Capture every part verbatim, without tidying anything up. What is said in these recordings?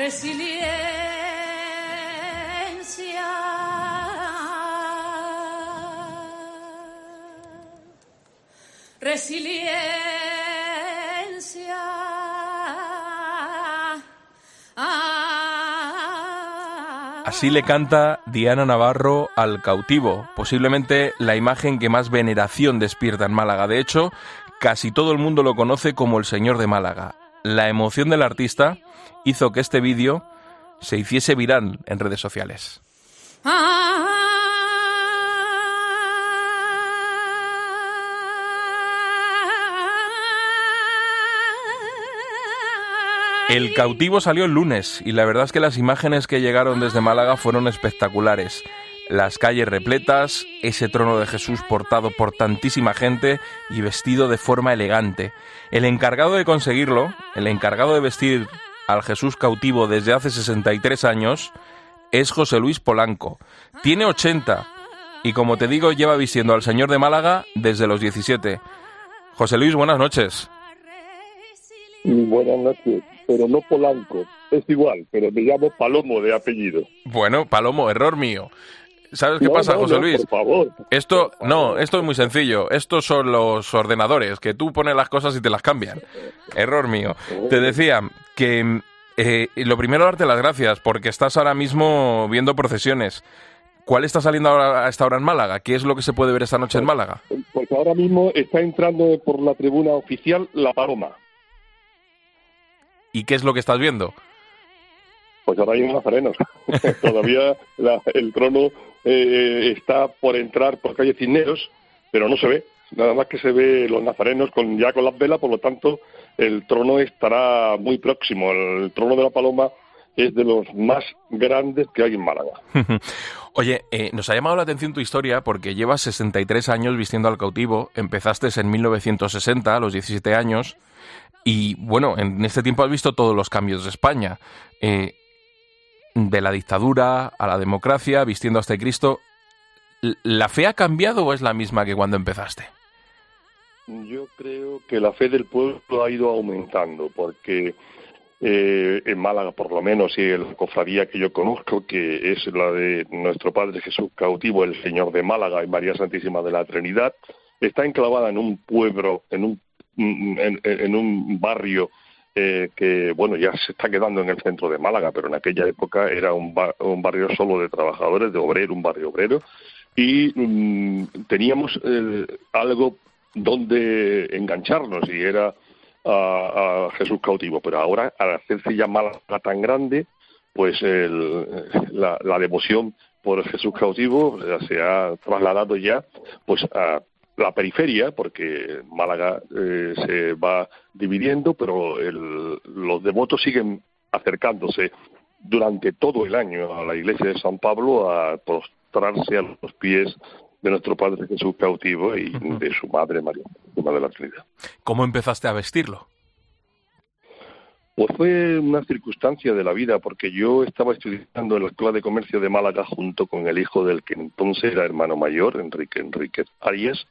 resiliencia, resiliencia. Así le canta Diana Navarro al cautivo, posiblemente la imagen que más veneración despierta en Málaga. De hecho, casi todo el mundo lo conoce como el Señor de Málaga. La emoción del artista hizo que este vídeo se hiciese viral en redes sociales. El cautivo salió el lunes y la verdad es que las imágenes que llegaron desde Málaga fueron espectaculares. Las calles repletas, ese trono de Jesús portado por tantísima gente y vestido de forma elegante. El encargado de conseguirlo, el encargado de vestir al Jesús cautivo desde hace sesenta y tres años, es José Luis Polanco. Tiene ochenta y, como te digo, lleva vistiendo al Señor de Málaga desde los diecisiete. José Luis, buenas noches. Buenas noches, pero no Polanco, es igual, pero me llamo Palomo de apellido. Bueno, Palomo, error mío. ¿Sabes qué no, pasa, no, José no, Luis? Por favor. Esto, por favor. no, esto es muy sencillo. Estos son los ordenadores, que tú pones las cosas y te las cambian. Error mío. Te decía que eh, lo primero, darte las gracias, porque estás ahora mismo viendo procesiones. ¿Cuál está saliendo ahora a esta hora en Málaga? ¿Qué es lo que se puede ver esta noche en Málaga? Porque ahora mismo está entrando por la tribuna oficial la Paloma. ¿Y qué es lo que estás viendo? Pues ahora hay unos nazarenos. Todavía la, el trono eh, está por entrar por calle Cisneros, pero no se ve. Nada más que se ve los nazarenos con ya con las velas, por lo tanto el trono estará muy próximo. El trono de la Paloma es de los más grandes que hay en Málaga. Oye, eh, nos ha llamado la atención tu historia porque llevas sesenta y tres años vistiendo al cautivo. Empezaste en mil novecientos sesenta, a los diecisiete años. Y bueno, en este tiempo has visto todos los cambios de España. Eh, de la dictadura a la democracia, vistiendo hasta Cristo. ¿La fe ha cambiado o es la misma que cuando empezaste? Yo creo que la fe del pueblo ha ido aumentando, porque eh, en Málaga, por lo menos, y la cofradía que yo conozco, que es la de nuestro Padre Jesús cautivo, el Señor de Málaga y María Santísima de la Trinidad, está enclavada en un pueblo, en un, en, en un barrio eh, que, bueno, ya se está quedando en el centro de Málaga, pero en aquella época era un, bar, un barrio solo de trabajadores, de obreros, un barrio obrero, y um, teníamos eh, algo donde engancharnos, y era a, a Jesús cautivo. Pero ahora, al hacerse ya Málaga tan grande, pues el, la, la devoción por Jesús cautivo se ha trasladado ya pues a la periferia, porque Málaga eh, se va dividiendo, pero el, los devotos siguen acercándose durante todo el año a la iglesia de San Pablo a postrarse a los pies de nuestro Padre Jesús cautivo y uh-huh. de su madre María, su madre de la Trinidad. ¿Cómo empezaste a vestirlo? Pues fue una circunstancia de la vida, porque yo estaba estudiando en la Escuela de Comercio de Málaga junto con el hijo del que entonces era hermano mayor, Enrique Enríquez Arias,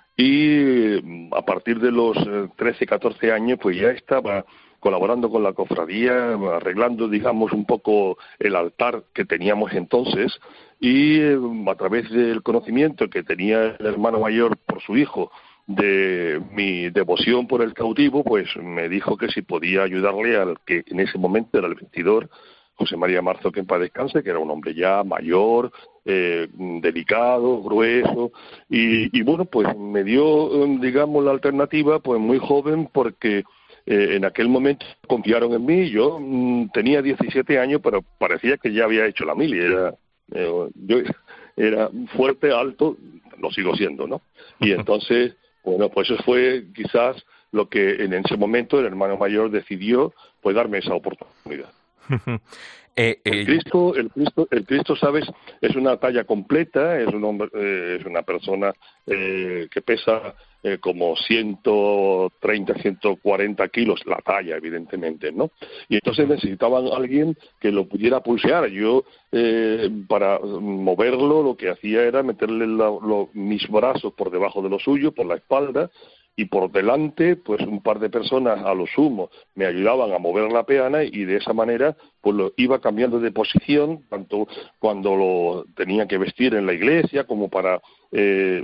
y a partir de los trece, catorce años pues ya estaba colaborando con la cofradía, arreglando, digamos, un poco el altar que teníamos entonces, y a través del conocimiento que tenía el hermano mayor por su hijo, de mi devoción por el cautivo, pues me dijo que si podía ayudarle al que en ese momento era el vestidor, José María Marzo, que en paz descanse, que era un hombre ya mayor, eh, delicado, grueso, y, y bueno, pues me dio, digamos, la alternativa, pues muy joven, porque eh, en aquel momento confiaron en mí. Yo mm, tenía diecisiete años, pero parecía que ya había hecho la mili, era, eh, yo era fuerte, alto, lo sigo siendo, ¿no? Y entonces, bueno, pues eso fue quizás lo que en ese momento el hermano mayor decidió, pues darme esa oportunidad. eh, eh, el Cristo, el Cristo, el Cristo, sabes, es una talla completa, es un hombre, eh, es una persona eh, que pesa eh, como ciento treinta, ciento cuarenta kilos, la talla, evidentemente, ¿no? Y entonces necesitaban a alguien que lo pudiera pulsear. Yo, eh, para moverlo, lo que hacía era meterle la, lo, mis brazos por debajo de lo suyo, por la espalda, y por delante, pues un par de personas a lo sumo me ayudaban a mover la peana y de esa manera pues lo iba cambiando de posición, tanto cuando lo tenía que vestir en la iglesia como para eh,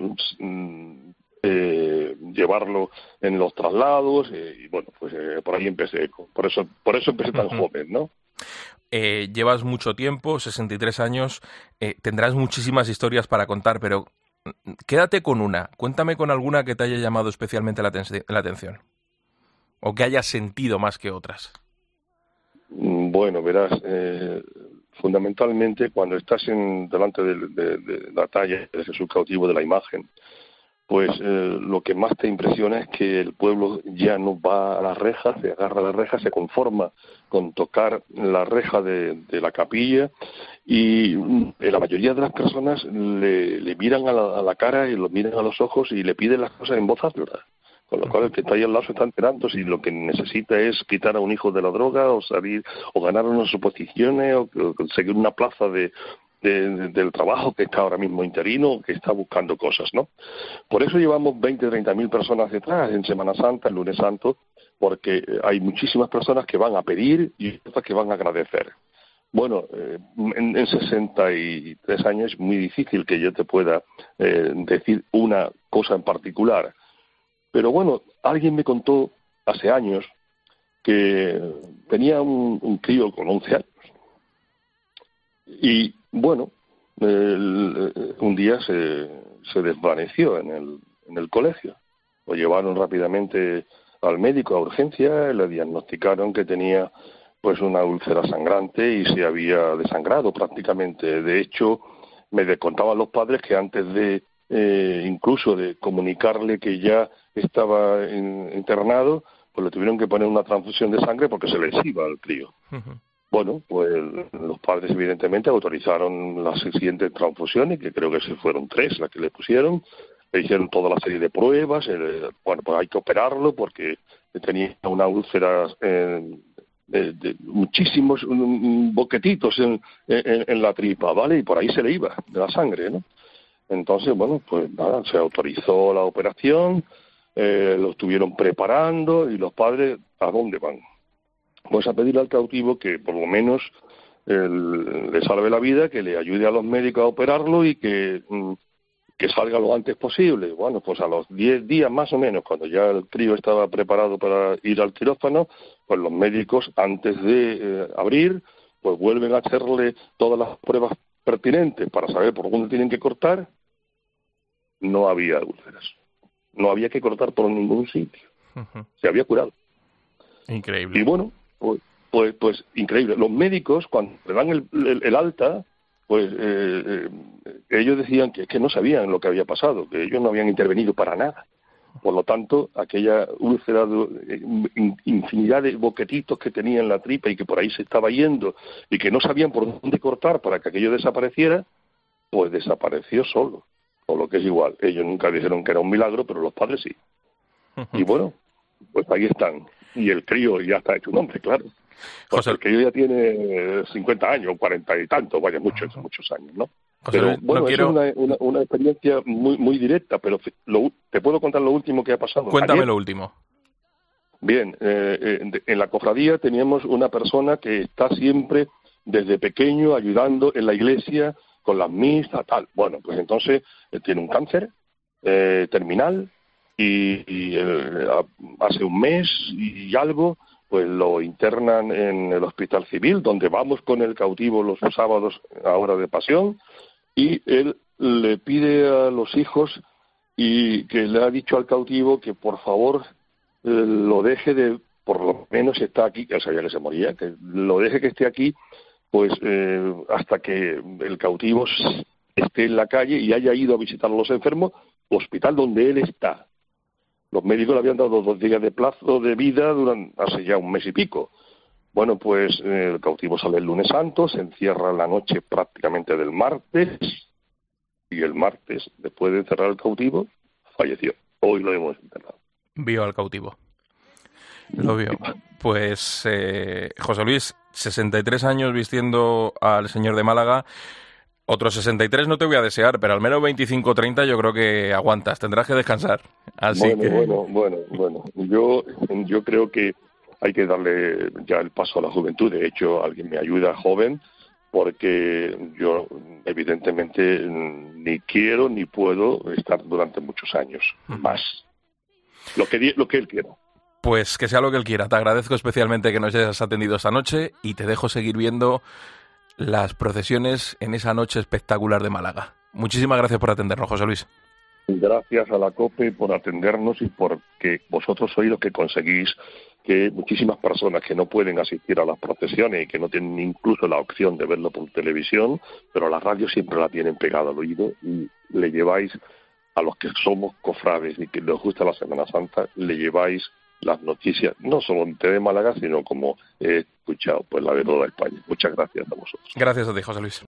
eh, llevarlo en los traslados eh, y bueno, pues eh, por ahí empecé, por eso, por eso empecé tan Uh-huh. joven, ¿no? Eh, llevas mucho tiempo, sesenta y tres años, eh, tendrás muchísimas historias para contar, pero quédate con una. Cuéntame con alguna que te haya llamado especialmente la, ten- la atención o que hayas sentido más que otras. Bueno, verás, eh, fundamentalmente cuando estás en, delante de, de, de la talla de Jesús cautivo de la imagen, pues eh, lo que más te impresiona es que el pueblo ya no va a las rejas, se agarra a las rejas, se conforma con tocar la reja de, de la capilla y mm, la mayoría de las personas le, le miran a la, a la cara y lo miran a los ojos y le piden las cosas en voz alta. Con lo cual el que está ahí al lado se está enterando si lo que necesita es quitar a un hijo de la droga o salir o ganar unas oposiciones o, o conseguir una plaza de, de, de, del trabajo que está ahora mismo interino, que está buscando cosas, ¿no? Por eso llevamos veinte, treinta mil personas detrás en Semana Santa, el Lunes Santo, porque hay muchísimas personas que van a pedir y otras que van a agradecer. Bueno, eh, en, en sesenta y tres años es muy difícil que yo te pueda eh, decir una cosa en particular. Pero bueno, alguien me contó hace años que tenía un, un crío con once años. Y bueno, el, un día se, se desvaneció en el, en el colegio. Lo llevaron rápidamente al médico a urgencia, le diagnosticaron que tenía pues una úlcera sangrante y se había desangrado prácticamente. De hecho, me contaban los padres que antes de eh, incluso de comunicarle que ya estaba en, internado, pues le tuvieron que poner una transfusión de sangre porque se les iba al crío. Uh-huh. Bueno, pues los padres evidentemente autorizaron las siguientes transfusiones, que creo que se fueron tres las que le pusieron, le hicieron toda la serie de pruebas, eh, bueno, pues hay que operarlo porque tenía una úlcera eh, de, de muchísimos um, boquetitos en, en, en la tripa, ¿vale? Y por ahí se le iba de la sangre, ¿no? Entonces, bueno, pues nada, se autorizó la operación, eh, lo estuvieron preparando y los padres, ¿a dónde van? Pues a pedirle al cautivo que por lo menos el, le salve la vida, que le ayude a los médicos a operarlo y que, que salga lo antes posible. Bueno, pues a los diez días más o menos, cuando ya el crío estaba preparado para ir al quirófano, pues los médicos antes de eh, abrir, pues vuelven a hacerle todas las pruebas pertinentes para saber por dónde tienen que cortar. No había úlceras. No había que cortar por ningún sitio. Uh-huh. Se había curado. Increíble. Y bueno, pues, pues, pues increíble. Los médicos, cuando le dan el, el, el alta, pues eh, eh, ellos decían que, que no sabían lo que había pasado, que ellos no habían intervenido para nada. Por lo tanto, aquella úlcera, de, in, infinidad de boquetitos que tenía en la tripa y que por ahí se estaba yendo y que no sabían por dónde cortar para que aquello desapareciera, pues desapareció solo. O lo que es igual. Ellos nunca dijeron que era un milagro, pero los padres sí. Y bueno, pues ahí están. Y el crío ya está hecho un hombre, claro. Porque José... el crío ya tiene cincuenta años, cuarenta y tanto, vaya, muchos, muchos años, ¿no? José, pero bueno, no quiero... es una, una, una experiencia muy muy directa, pero lo, te puedo contar lo último que ha pasado. Cuéntame Ayer, lo último. Bien, eh, en, en la cofradía teníamos una persona que está siempre desde pequeño ayudando en la iglesia con las misas, tal. Bueno, pues entonces eh, tiene un cáncer eh, terminal y, y eh, hace un mes y algo pues lo internan en el hospital civil, donde vamos con el cautivo los sábados a hora de pasión, y él le pide a los hijos y que le ha dicho al cautivo que por favor eh, lo deje de, por lo menos está aquí, ya sabía que se moría, que lo deje que esté aquí, pues eh, hasta que el cautivo esté en la calle y haya ido a visitar a los enfermos, hospital donde él está. Los médicos le habían dado dos días de plazo de vida durante hace ya un mes y pico. Bueno, pues eh, el cautivo sale el lunes santo, se encierra la noche prácticamente del martes, y el martes, después de encerrar el cautivo, falleció. Hoy lo hemos enterrado. Vio al cautivo. Lo vio. Pues eh, José Luis, sesenta y tres años vistiendo al Señor de Málaga. Otros sesenta y tres no te voy a desear, pero al menos veinticinco o treinta yo creo que aguantas, tendrás que descansar. Así bueno, que... bueno, bueno, bueno. Yo, yo creo que hay que darle ya el paso a la juventud. De hecho, alguien me ayuda joven, porque yo evidentemente ni quiero ni puedo estar durante muchos años más. Lo que, lo que él quiera. Pues que sea lo que él quiera. Te agradezco especialmente que nos hayas atendido esta noche y te dejo seguir viendo las procesiones en esa noche espectacular de Málaga. Muchísimas gracias por atendernos, José Luis. Gracias a la COPE por atendernos y porque vosotros sois los que conseguís que muchísimas personas que no pueden asistir a las procesiones y que no tienen incluso la opción de verlo por televisión, pero la radio siempre la tienen pegada al oído y le lleváis a los que somos cofrades y que les gusta la Semana Santa, le lleváis las noticias, no solo de Málaga, sino como he escuchado, pues la de toda España. Muchas gracias a vosotros. Gracias a ti, José Luis.